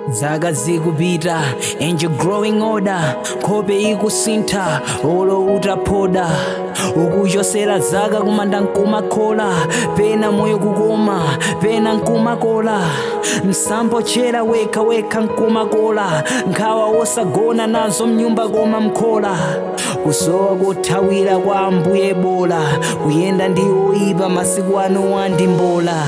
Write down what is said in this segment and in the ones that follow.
Zaga zikupita, angel growing order, kope ikusintha, olo utapoda. Ukuchosera zaga kumanda nkumakhola, pena moyo kukoma, pena nkumakola. Msambo chera weka weka nkumakola, nkhawa wosagona nazo mnyumba koma mkhola. Kusowa kuthawira kwa ambuye bola, kuyenda ndi oyipa masiku ano wandimbola.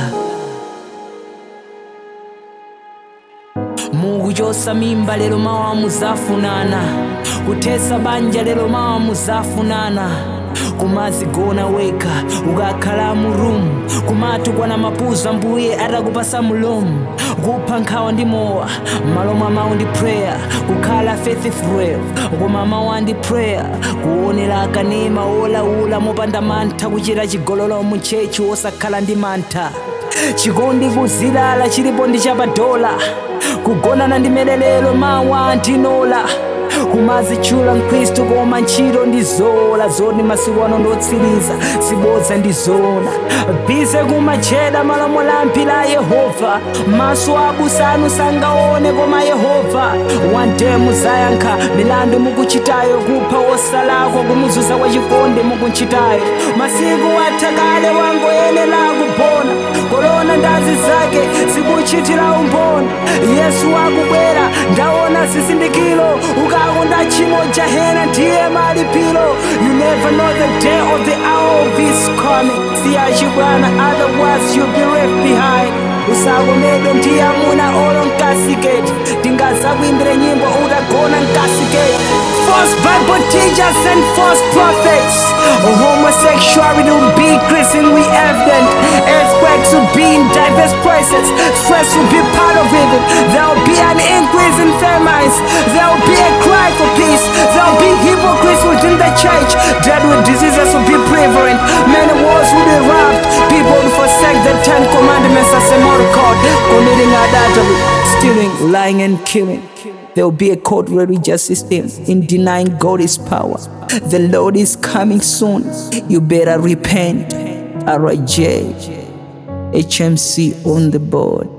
Mukuchosa mimba lero mawa muzafunana, kutesa banja lero mawa muzafunana. Kumazigona weka ukakhala mu room, kumatukwa na mapuzo ambuye atakupasa mulomu. Kupha nkhawa ndi mowa malo mwa mawu ndi prayer, kukhala faithful koma mawu ndi prayer. Kuonera kanema olaula mopanda mantha, kuchita chigololo mu chechi osakhala ndi mantha. Chikondi kuzilala chilipo ndi chapadola, kugonana ndi melelelo mawu antinola. Kumazitchula mkhristu koma ntchito ndi zola, zoti masiku ano ndotsiriza sibodza ndi zona. Bize kumacheda malamulo ampira Yehova, maso abusanu sangaone koma Yehova. One day muzayankha milandu mukuchitayo, kupha wosalakwa kumuzuza kwa chikondi mukunchitayo. Masiku atha kale wangoyenera kupona, korona ndazi zake zikuchitira umboni. Yesu akubwera ndaona zizindikiro, ukakonda chimo jahena ndiye malipiro. You never know the day or the hour of his coming. Siyachibwana, otherwise you'll be left behind. Usakomedwe ndiye amuna olo nkasiketi, tingazakuimbire nyimbo utagona nkasiketi. False Bible teachers and false prophets, homosexuality will be increasingly evident. Earthquakes will be in diverse places, stress will be part of it. There will be an increase in famines, there will be a cry for peace, there will be hypocrites within the church. Deadly diseases will be prevalent, many wars will be robbed, people will forsake the 10 commandments as a moral code, committing adultery, stealing, lying and killing. There will be a court religious system in denying God's power. The Lord is coming soon, you better repent. RJ HMC on the board.